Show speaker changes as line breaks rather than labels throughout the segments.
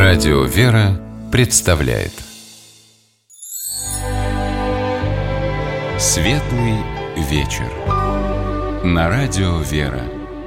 Радио «Вера» представляет Светлый вечер на Радио «Вера».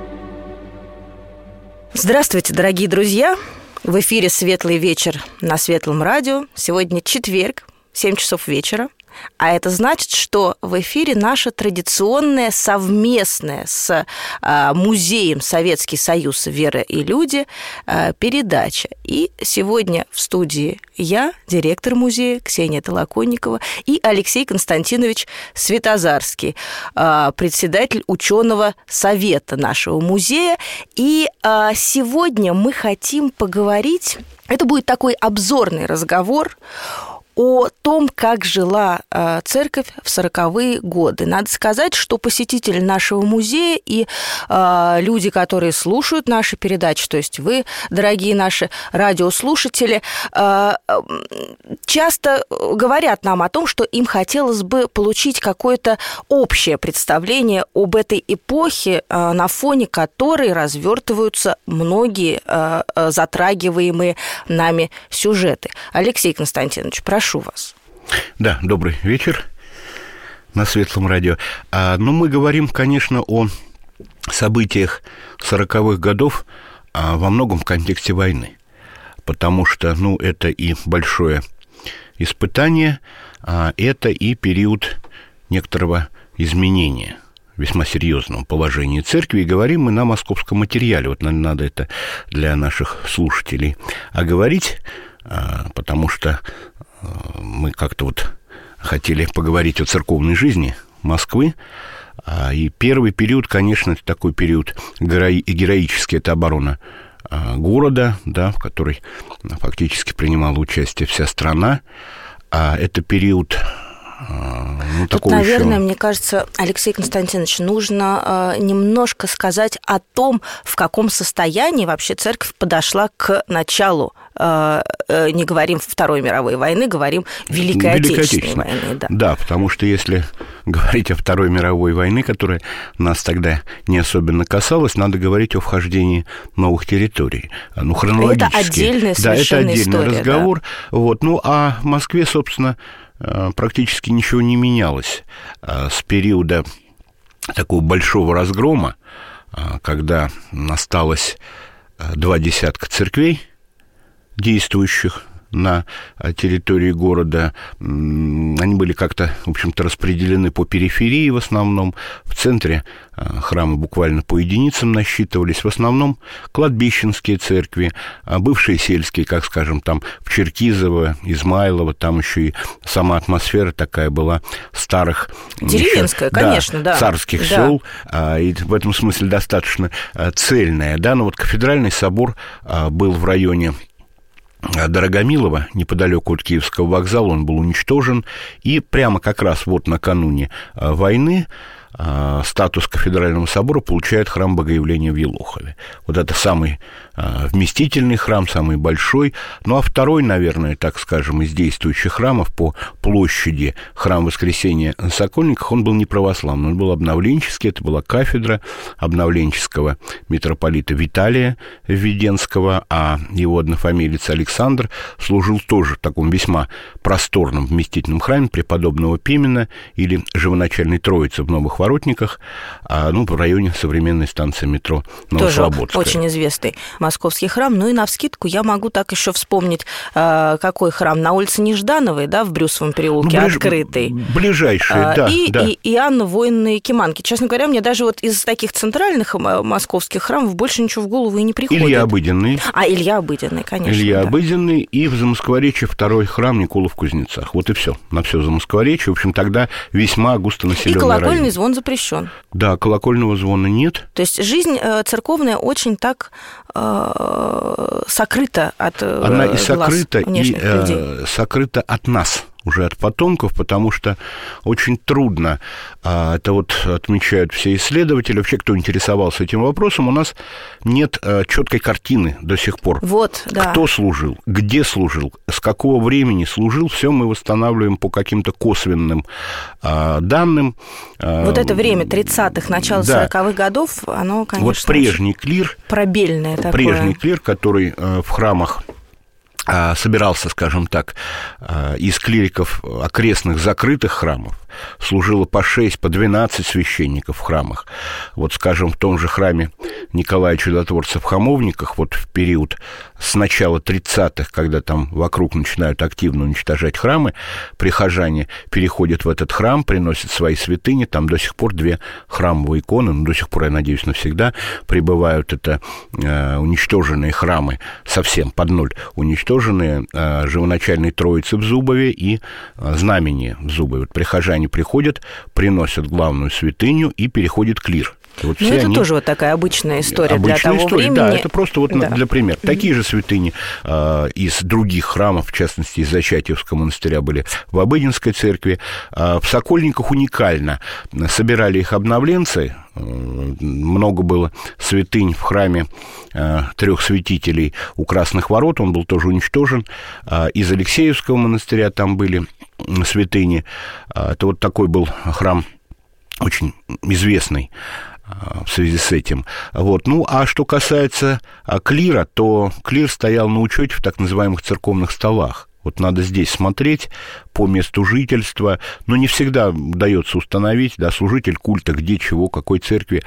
Здравствуйте, дорогие друзья! В эфире «Светлый вечер» на Светлом радио. Сегодня четверг, 7 часов вечера. А это значит, что в эфире наша традиционная совместная с музеем «Советский Союз. Вера и люди» передача. И сегодня в студии я, директор музея Ксения Толоконникова, и Алексей Константинович Светозарский, председатель ученого совета нашего музея. И сегодня мы хотим поговорить, это будет такой обзорный разговор о том, как жила церковь в 40-е годы. Надо сказать, что посетители нашего музея и люди, которые слушают наши передачи, то есть вы, дорогие наши радиослушатели, часто говорят нам о том, что им хотелось бы получить какое-то общее представление об этой эпохе, на фоне которой развертываются многие затрагиваемые нами сюжеты. Алексей Константинович, прошу вас.
Да, добрый вечер на Светлом радио. Мы говорим, конечно, о событиях 40-х годов во многом в контексте войны, потому что, это и большое испытание, это и период некоторого изменения весьма серьезного положения церкви, и говорим мы на московском материале. Вот надо это для наших слушателей оговорить, потому что мы как-то хотели поговорить о церковной жизни Москвы. И первый период, конечно, это такой период героический, это оборона города, да, в которой фактически принимала участие вся страна. Это период
Тут, наверное, мне кажется, Алексей Константинович, нужно немножко сказать о том, в каком состоянии вообще церковь подошла к началу. Не говорим Второй мировой войны, говорим Великой Отечественной войны.
Да, потому что если говорить о Второй мировой войне, которая нас тогда не особенно касалась, надо говорить о вхождении новых территорий. Хронологически.
Это отдельная совершенно история.
Да, это отдельный разговор. Да. А в Москве, собственно, практически ничего не менялось с периода такого большого разгрома, когда осталось 20 церквей, действующих на территории города. Они были как-то, в общем-то, распределены по периферии в основном. В центре храмы буквально по единицам насчитывались. В основном кладбищенские церкви, бывшие сельские, как, скажем, там в Черкизово, Измайлово, там еще и сама атмосфера такая была старых...
Деревенская, конечно, да.
Царских сел, и в этом смысле достаточно цельная. Да? Но кафедральный собор был в районе Дорогомилово, неподалеку от Киевского вокзала, он был уничтожен, и прямо как раз накануне войны статус кафедрального собора получает храм Богоявления в Елохове. Это самый вместительный храм, самый большой. А второй, наверное, так скажем, из действующих храмов по площади храм Воскресения на Сокольниках, он был не православный, он был обновленческий. Это была кафедра обновленческого митрополита Виталия Введенского, а его однофамилец Александр служил тоже в таком весьма просторном вместительном храме преподобного Пимена или Живоначальной Троицы в Новых Воротниках, в районе современной станции метро Новослободская.
Тоже очень известный московский храм. И навскидку я могу так еще вспомнить, какой храм на улице Неждановой, да, в Брюсовом переулке, открытый.
Ближайший, да.
И Иоанна Воина Якиманки. Честно говоря, мне даже из таких центральных московских храмов больше ничего в голову и не приходит.
Илья Обыденный.
Илья Обыденный, конечно.
Илья Обыденный, и в Замоскворечье второй храм Никола в Кузнецах. И все. На все Замоскворечье. В общем, тогда весьма густонаселенный район.
И колокольный звон запрещен.
Да, колокольного звона нет.
То есть жизнь церковная очень так сокрыта от
Она и сокрыта,
внешних людей.
Сокрыта от нас, уже от потомков, потому что очень трудно, это отмечают все исследователи, вообще, кто интересовался этим вопросом, у нас нет четкой картины до сих пор. Кто служил, где служил, с какого времени служил, все мы восстанавливаем по каким-то косвенным данным.
Это время 30-х, начало 40-х годов, оно, конечно,
прежний клир,
пробельное такое.
Прежний клир, который в храмах собирался, скажем так, из клириков окрестных закрытых храмов, служило по 6, по 12 священников в храмах. Вот, скажем, в том же храме Николая Чудотворца в Хамовниках, вот в период с начала 30-х, когда там вокруг начинают активно уничтожать храмы, прихожане переходят в этот храм, приносят свои святыни, там до сих пор 2 храмовые иконы, но до сих пор, я надеюсь, навсегда пребывают. Это уничтоженные храмы, совсем под ноль уничтоженные, живоначальной Троицы в Зубове и Знамени в Зубове. Вот прихожане приходят, приносят главную святыню и переходит клир. Вот
это они... тоже вот такая обычная история для того времени. Да, это
просто вот для примера. Такие же святыни из других храмов, в частности, из Зачатьевского монастыря, были в Обыденской церкви. В Сокольниках уникально. Собирали их обновленцы. Много было святынь в храме 3 святителей у Красных Ворот. Он был тоже уничтожен. Из Алексеевского монастыря там были святыни. Это вот такой был храм очень известный в связи с этим. Вот. Ну, а что касается клира, то клир стоял на учете в так называемых церковных столах. Вот надо здесь смотреть по месту жительства, но не всегда удается установить, да, служитель культа, где, чего, какой церкви.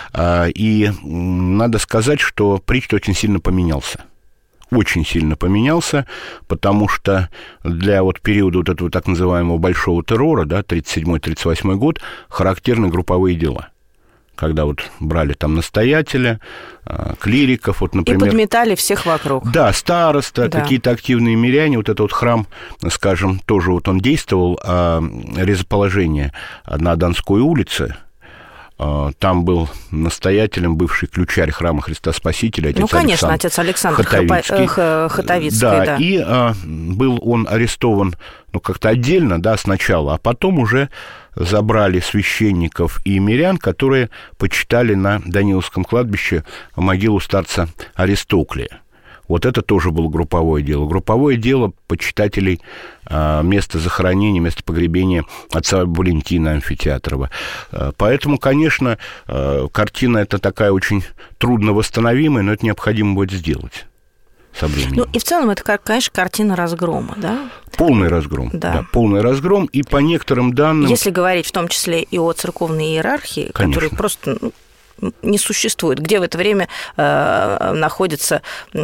И надо сказать, что Причт очень сильно поменялся. Очень сильно поменялся, потому что для вот периода вот этого так называемого большого террора, да, 37-38 год, характерны групповые дела. Когда вот брали там настоятеля, клириков, вот, например... И
подметали всех вокруг.
Да, староста, какие-то активные миряне. Вот этот вот храм, скажем, тоже вот он действовал, резоположение на Донской улице. Там был настоятелем бывший ключарь храма Христа Спасителя, отец
конечно, отец Александр Хотовицкий.
Да, и был он арестован, как-то отдельно, да, сначала, а потом уже забрали священников и мирян, которые почитали на Даниловском кладбище могилу старца Аристоклия. Вот это тоже было групповое дело. Групповое дело почитателей места захоронения, места погребения отца Валентина Амфитеатрова. Поэтому, конечно, картина эта такая очень трудно восстановимая, но это необходимо будет сделать со временем.
Ну, и в целом это, конечно, картина разгрома, да?
Полный разгром. Да, полный разгром. И по некоторым данным...
Если говорить в том числе и о церковной иерархии, которая просто... не существует. Где в это время находятся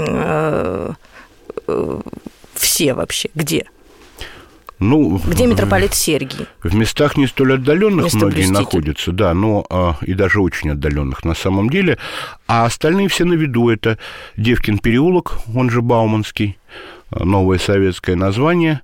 все вообще? Где? Где митрополит Сергий?
В местах не столь отдаленных многие находятся, да, но и даже очень отдаленных на самом деле. А остальные все на виду. Это Девкин переулок, он же Бауманский, новое советское название,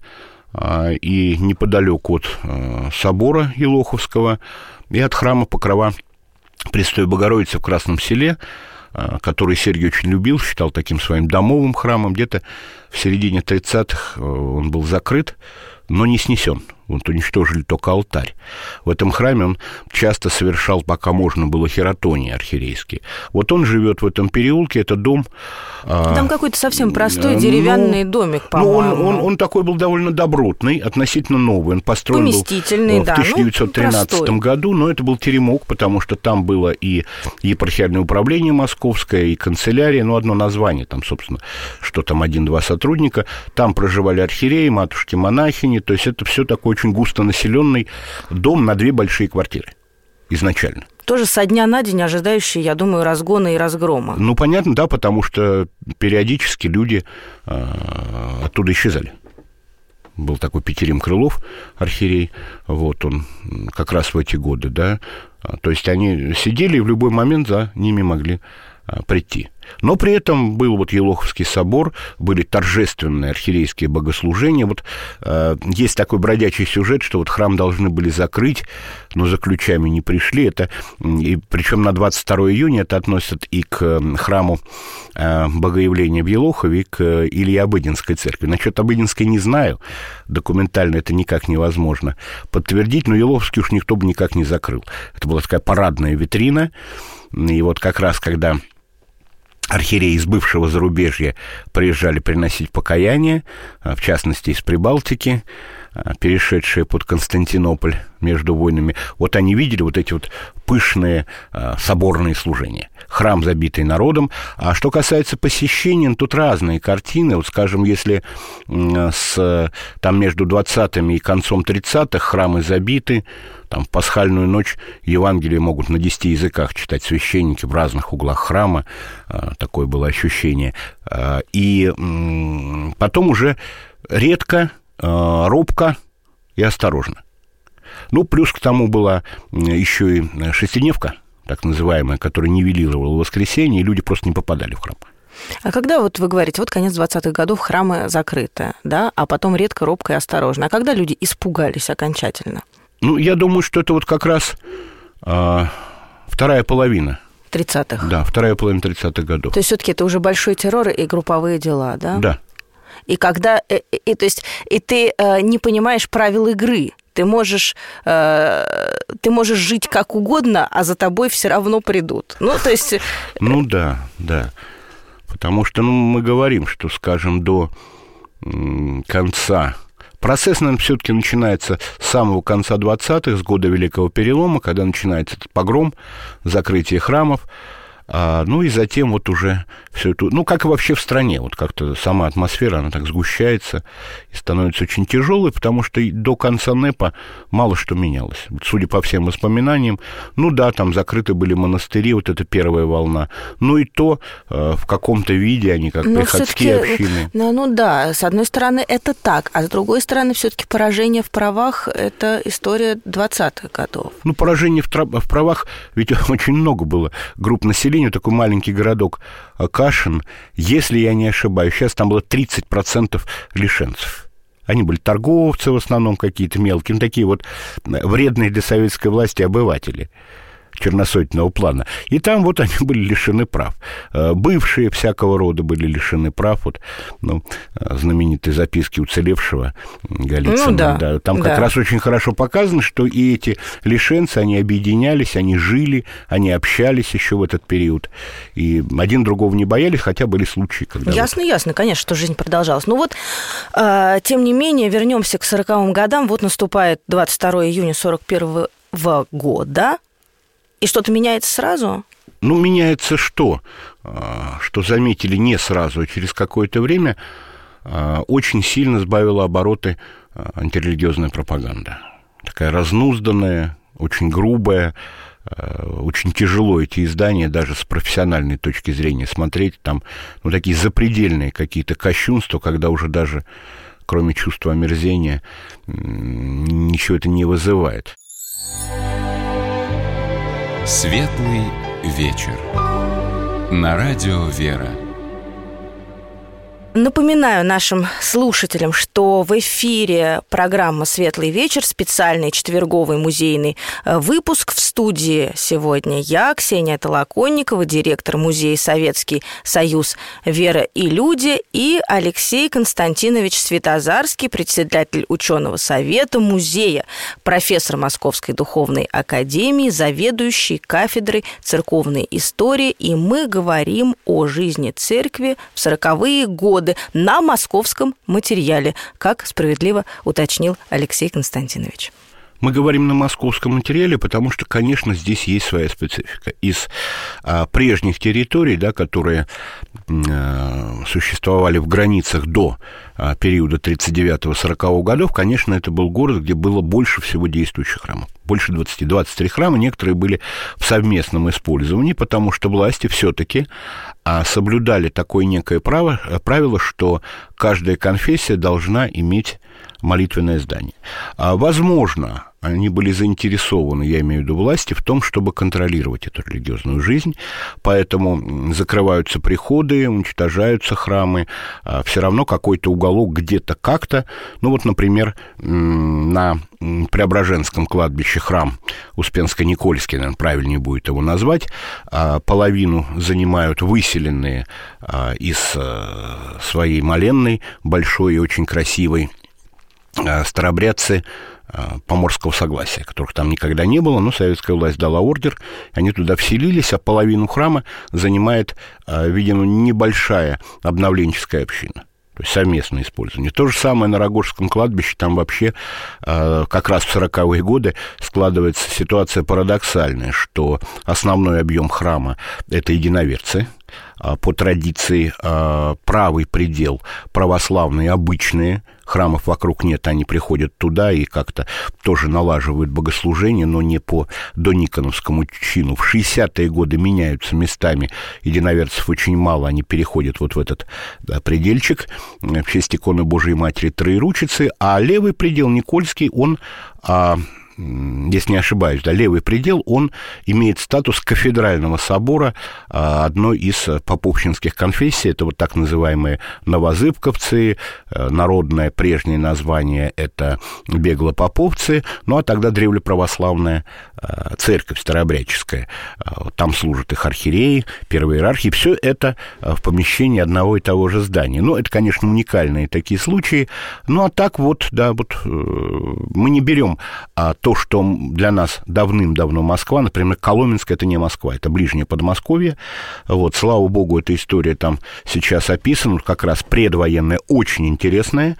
и неподалеку от собора Елоховского, и от храма Покрова Престой Богородицы в Красном Селе, который Сергий очень любил, считал таким своим домовым храмом. Где-то в середине 30-х он был закрыт, но не снесен. Вот уничтожили только алтарь. В этом храме он часто совершал, пока можно было, хератонии архиерейские. Вот он живет в этом переулке, это дом...
Там какой-то совсем простой деревянный домик, по-моему.
Он такой был довольно добротный, относительно новый. Он построен был в 1913 году, но это был теремок, потому что там было и епархиальное управление московское, и канцелярия, одно название, там, собственно, что там 1-2 сотрудника. Там проживали архиереи, матушки-монахини, то есть это все такое очень густонаселенный дом на 2 большие квартиры изначально.
Тоже со дня на день ожидающий, я думаю, разгона и разгрома.
Понятно, да, потому что периодически люди оттуда исчезали. Был такой Петерим Крылов, архиерей, вот он как раз в эти годы, да. То есть они сидели и в любой момент за ними могли прийти. Но при этом был вот Елоховский собор, были торжественные архиерейские богослужения. Вот есть такой бродячий сюжет, что вот храм должны были закрыть, но за ключами не пришли. Это, и причем на 22 июня это относят и к храму Богоявления в Елохове, и к Илье-Обыденской церкви. Насчет Обыденской не знаю, документально это никак невозможно подтвердить, но Елоховский уж никто бы никак не закрыл. Это была такая парадная витрина, и вот как раз когда архиереи из бывшего зарубежья приезжали приносить покаяние, в частности, из Прибалтики, перешедшие под Константинополь между войнами, вот они видели вот эти вот пышные соборные служения. Храм, забитый народом. А что касается посещений, тут разные картины. Вот, скажем, если там между 20-ми и концом 30-х храмы забиты, там в пасхальную ночь Евангелие могут на 10 языках читать священники в разных углах храма. Такое было ощущение. И потом уже редко, робко и осторожно. Ну, плюс к тому была еще и шестидневка, так называемая, которая нивелировала воскресенье, и люди просто не попадали в храм.
А когда вот вы говорите, вот конец 20-х годов, храмы закрыты, да, а потом редко, робко и осторожно. А когда люди испугались окончательно?
Ну, я думаю, что это вот как раз вторая половина.
30-х?
Да, вторая половина 30-х годов.
То есть все-таки это уже большой террор и групповые дела, да?
Да.
И когда... то есть, и ты не понимаешь правил игры. Ты можешь жить как угодно, а за тобой все равно придут. Ну, то есть...
Ну, да. Потому что, мы говорим, что, скажем, до конца... Процесс, наверное, все-таки начинается с самого конца 20-х, с года Великого Перелома, когда начинается этот погром, закрытие храмов. Ну и затем вот уже все это, как и вообще в стране, вот как-то сама атмосфера, она так сгущается и становится очень тяжелой, потому что до конца НЭПа мало что менялось. Вот, судя по всем воспоминаниям, там закрыты были монастыри, вот эта первая волна, и то в каком-то виде они как приходские общины.
С одной стороны это так, а с другой стороны все-таки поражение в правах – это история 20-х годов.
Поражение в правах, ведь очень много было групп населения, такой маленький городок Кашин, если я не ошибаюсь, сейчас там было 30% лишенцев. Они были торговцы в основном какие-то мелкие, такие вот вредные для советской власти обыватели черносотенного плана. И там вот они были лишены прав. Бывшие всякого рода были лишены прав. Вот, знаменитые записки уцелевшего Голицына. Там как раз очень хорошо показано, что и эти лишенцы, они объединялись, они жили, они общались еще в этот период. И один другого не боялись, хотя были случаи, когда...
Ясно, конечно, что жизнь продолжалась. Тем не менее, вернемся к 40-м годам. Вот наступает 22 июня 41-го года. И что-то меняется сразу?
Меняется что? Что заметили не сразу, а через какое-то время очень сильно сбавила обороты антирелигиозная пропаганда. Такая разнузданная, очень грубая, очень тяжело эти издания даже с профессиональной точки зрения смотреть. Там такие запредельные какие-то кощунства, когда уже даже кроме чувства омерзения ничего это не вызывает.
Светлый вечер. На радио «Вера».
Напоминаю нашим слушателям, что в эфире программа «Светлый вечер», специальный четверговый музейный выпуск. В студии сегодня я, Ксения Толоконникова, директор музея «Советский Союз. Вера и люди», и Алексей Константинович Светозарский, председатель ученого совета музея, профессор Московской духовной академии, заведующий кафедрой церковной истории. И мы говорим о жизни церкви в 40-е годы на московском материале, как справедливо уточнил Алексей Константинович.
Мы говорим на московском материале, потому что, конечно, здесь есть своя специфика. Из прежних территорий, которые существовали в границах до периода 39-40 годов, конечно, это был город, где было больше всего действующих храмов. Больше 20, 23 храма, некоторые были в совместном использовании, потому что власти все-таки соблюдали такое некое правило, что каждая конфессия должна иметь молитвенное здание. Возможно, они были заинтересованы, я имею в виду власти, в том, чтобы контролировать эту религиозную жизнь, поэтому закрываются приходы, уничтожаются храмы, все равно какой-то уголок где-то как-то, например, на Преображенском кладбище храм Успенско-Никольский, наверное, правильнее будет его назвать, половину занимают выселенные из своей моленной, большой и очень красивой, старообрядцы Поморского согласия, которых там никогда не было, но советская власть дала ордер, они туда вселились, а половину храма занимает, видимо, небольшая обновленческая община. то есть совместное использование. То же самое на Рогожском кладбище, там вообще как раз в 40-е годы складывается ситуация парадоксальная, что основной объем храма – это единоверцы, по традиции правый предел православные обычные, храмов вокруг нет, они приходят туда и как-то тоже налаживают богослужение, но не по дониконовскому чину. В 60-е годы меняются местами, единоверцев очень мало, они переходят вот в этот предельчик в честь иконы Божией Матери Троеручицы, а левый предел Никольский, он... если не ошибаюсь, левый предел, он имеет статус кафедрального собора одной из поповщинских конфессий. Это вот так называемые новозыбковцы, народное прежнее название – это беглопоповцы, ну а тогда древлеправославная церковь старообрядческая. Там служат их архиереи, первые иерархи. Все это в помещении одного и того же здания. Ну, это, конечно, уникальные такие случаи. Ну, а так вот, да, вот мы не берем то, что для нас давным-давно Москва, например, Коломенская – это не Москва, это ближнее Подмосковье. Вот, слава богу, эта история там сейчас описана, как раз предвоенная, очень интересная.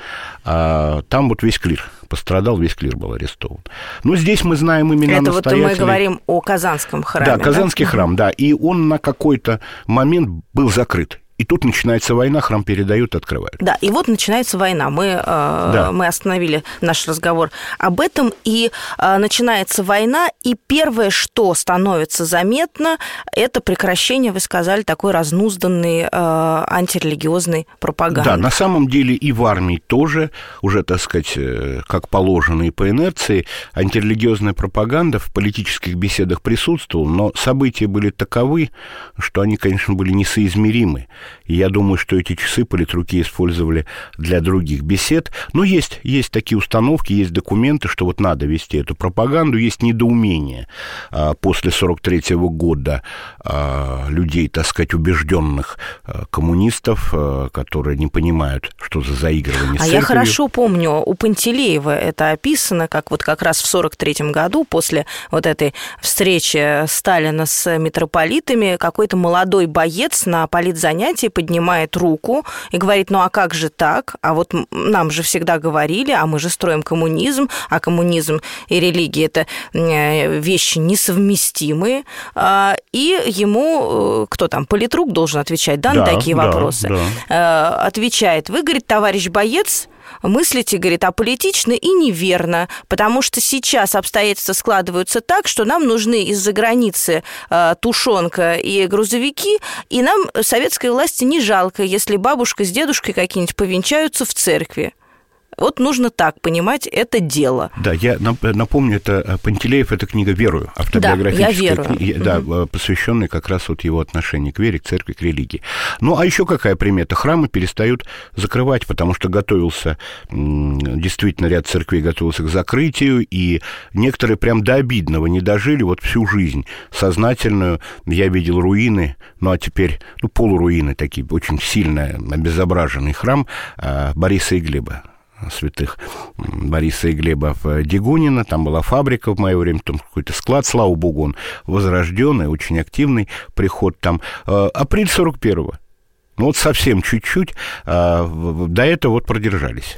Там вот весь клир пострадал, весь клир был арестован. Но здесь мы знаем имена
это
настоятелей.
Вот мы говорим о Казанском храме.
Да, Казанский храм, да. И он на какой-то момент был закрыт. И тут начинается война, храм передают, открывают. Да,
и вот начинается война. Мы остановили наш разговор об этом, и начинается война, и первое, что становится заметно, это прекращение, вы сказали, такой разнузданной антирелигиозной пропаганды. Да,
на самом деле и в армии тоже, уже, так сказать, как положено и по инерции, антирелигиозная пропаганда в политических беседах присутствовала, но события были таковы, что они, конечно, были несоизмеримы. И я думаю, что эти часы политруки использовали для других бесед. Но есть такие установки, есть документы, что вот надо вести эту пропаганду. Есть недоумение после 43-го года людей, так сказать, убежденных коммунистов, которые не понимают, что за заигрывание с церковью.
Я хорошо помню, у Пантелеева это описано, как раз в 43-м году, после вот этой встречи Сталина с митрополитами, какой-то молодой боец на политзанятии поднимает руку и говорит: ну а как же так? А вот нам же всегда говорили, а мы же строим коммунизм, а коммунизм и религия – это вещи несовместимые. И ему, кто там, политрук должен отвечать, на такие вопросы? Да. Отвечает: вы, говорит, товарищ боец, мыслите, говорит, аполитично и неверно, потому что сейчас обстоятельства складываются так, что нам нужны из-за границы тушенка и грузовики, и нам советской власти не жалко, если бабушка с дедушкой какие-нибудь повенчаются в церкви. Вот нужно так понимать это дело.
Да, я напомню, это Пантелеев, это книга «Верую», автобиографическая книга, посвященная как раз вот его отношению к вере, к церкви, к религии. Ну, а еще какая примета? Храмы перестают закрывать, потому что готовился, действительно, ряд церквей готовился к закрытию, и некоторые прям до обидного не дожили вот всю жизнь сознательную. Я видел руины, ну, а теперь, полуруины такие, очень сильно обезображенный храм Бориса и Глеба, святых Бориса и Глеба в Дегунино. Там была фабрика в мое время, там какой-то склад, слава богу, он возрожденный, очень активный приход там. Апрель 41-го. Ну, вот совсем чуть-чуть. До этого вот продержались,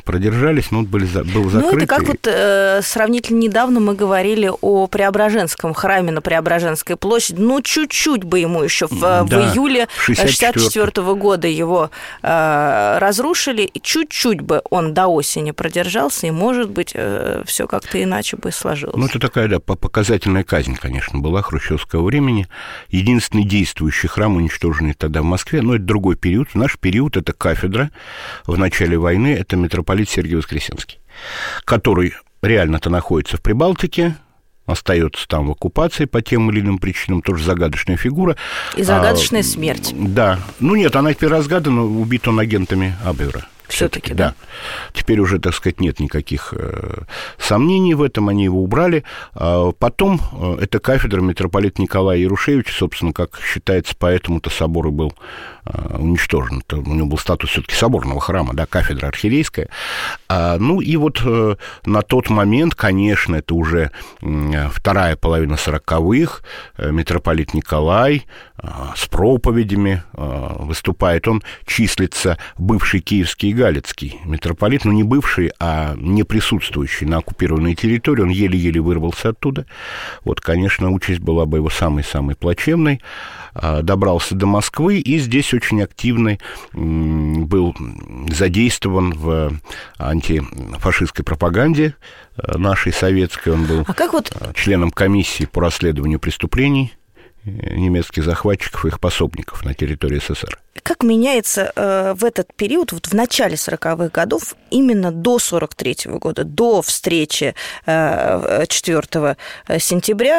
но был закрыт.
Ну, это как вот сравнительно недавно мы говорили о Преображенском храме на Преображенской площади. Ну, чуть-чуть бы ему еще в июле 64-го года его разрушили, и чуть-чуть бы он до осени продержался, и, может быть, все как-то иначе бы сложилось.
Ну, это такая, показательная казнь, конечно, была хрущевского времени. Единственный действующий храм, уничтоженный тогда в Москве, но это другой период. Наш период – это кафедра. В начале войны это митрополит Сергий Воскресенский, который реально-то находится в Прибалтике, остается там в оккупации по тем или иным причинам, тоже загадочная фигура.
И загадочная смерть.
Да. Ну нет, она теперь разгадана, убит он агентами Абвера.
Все-таки, да.
Теперь уже, так сказать, нет никаких сомнений в этом, они его убрали. Потом эта кафедра митрополита Николая Ярушевича, собственно, как считается, поэтому-то собор и был уничтожен. У него был статус все-таки соборного храма, да, кафедра архиерейская. Ну и вот на тот момент, конечно, это уже вторая половина 40-х, митрополит Николай с проповедями выступает. Он числится бывший киевский и галицкий митрополит, но не бывший, а не присутствующий на оккупированной территории. Он еле-еле вырвался оттуда. Вот, конечно, участь была бы его самой-самой плачевной. Добрался до Москвы и здесь очень активно был задействован в антифашистской пропаганде нашей советской. Он был членом комиссии по расследованию преступлений немецких захватчиков и их пособников на территории СССР.
Как меняется в этот период, вот в начале 40-х годов, именно до 43-го года, до встречи 4 сентября,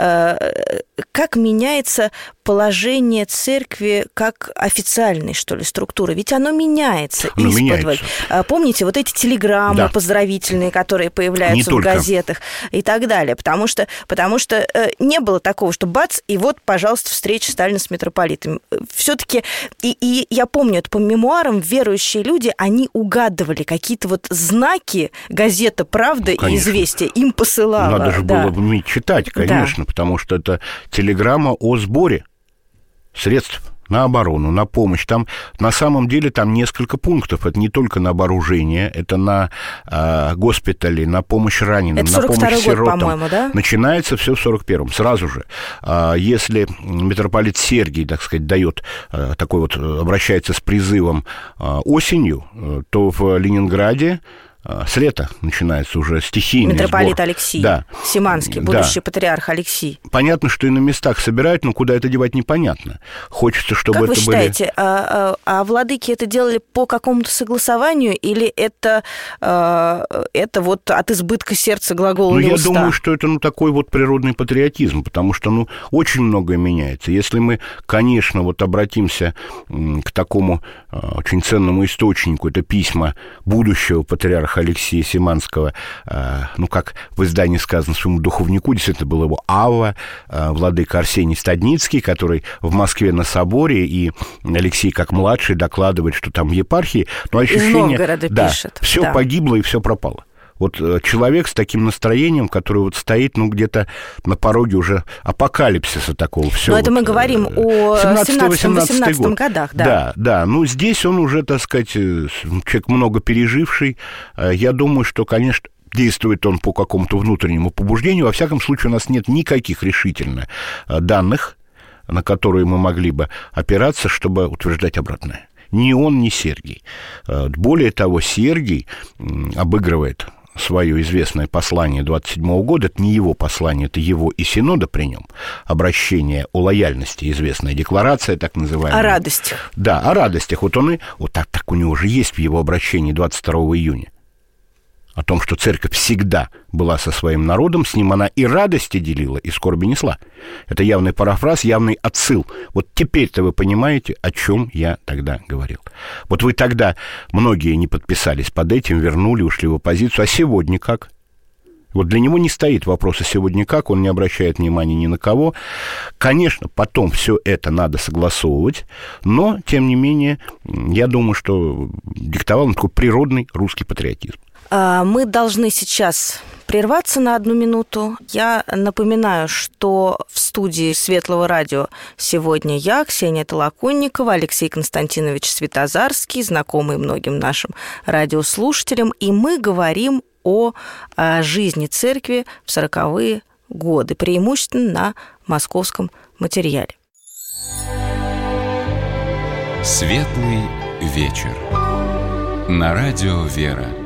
как меняется положение церкви как официальной, что ли, структуры? Ведь оно меняется исподволь. Помните, вот эти телеграммы поздравительные, которые появляются в газетах и так далее, потому что не было такого, что бац, и вот, пожалуйста, встреча Сталина с митрополитами. Все-таки и я помню, это по мемуарам, верующие люди, они угадывали какие-то вот знаки, газета «Правда» и «Известия» им посылала.
Надо же было уметь читать, конечно, потому что это телеграмма о сборе средств на оборону, на помощь. Там, на самом деле, там несколько пунктов. Это не только на вооружение, это на госпитали, на помощь раненым, на помощь сиротам.
Год, по-моему, да?
Начинается все в 41-м. Сразу же. Если митрополит Сергий, так сказать, дает такой вот, обращается с призывом осенью, то в Ленинграде с лета начинается уже стихийный
митрополит
сбор.
Алексий Симанский, будущий патриарх Алексий.
Понятно, что и на местах собирают, но куда это девать непонятно. Хочется, чтобы
как
это
вы считаете, а владыки это делали по какому-то согласованию, или это вот от избытка сердца глагола не уста?
Я думаю, что это такой вот природный патриотизм, потому что очень многое меняется. Если мы, конечно, вот обратимся к такому очень ценному источнику, это письма будущего патриарха Алексея Симанского, как в издании сказано, своему духовнику, действительно, был его Авва, владыка Арсений Стадницкий, который в Москве на соборе, и Алексей, как младший, докладывает, что там в епархии, но ощущение...
Из Новгорода пишет.
Все погибло и все пропало. Вот человек с таким настроением, который вот стоит, где-то на пороге уже апокалипсиса такого.
Но это мы говорим о 17-18 годах.
Да. Здесь он уже, так сказать, человек много переживший. Я думаю, что, конечно, действует он по какому-то внутреннему побуждению. Во всяком случае, у нас нет никаких решительно данных, на которые мы могли бы опираться, чтобы утверждать обратное. Ни он, ни Сергий. Более того, Сергий обыгрывает свое известное послание 27-го года, это не его послание, это его и Синода при нем, обращение о лояльности, известная декларация, так называемая.
О радостях.
Да, о радостях. Вот он и... Вот так у него же есть в его обращении 22 июня. О том, что церковь всегда была со своим народом, с ним она и радости делила, и скорби несла. Это явный парафраз, явный отсыл. Вот теперь-то вы понимаете, о чем я тогда говорил. Вот вы тогда, многие не подписались под этим, вернули, ушли в оппозицию. А сегодня как? Вот для него не стоит вопроса сегодня как, он не обращает внимания ни на кого. Конечно, потом все это надо согласовывать, но, тем не менее, я думаю, что диктовал он такой природный русский патриотизм.
Мы должны сейчас прерваться на 1 минуту. Я напоминаю, что в студии Светлого радио сегодня я, Ксения Толоконникова, Алексей Константинович Светозарский, знакомый многим нашим радиослушателям, и мы говорим о жизни церкви в 40-е годы, преимущественно на московском материале.
Светлый вечер. На радио «Вера».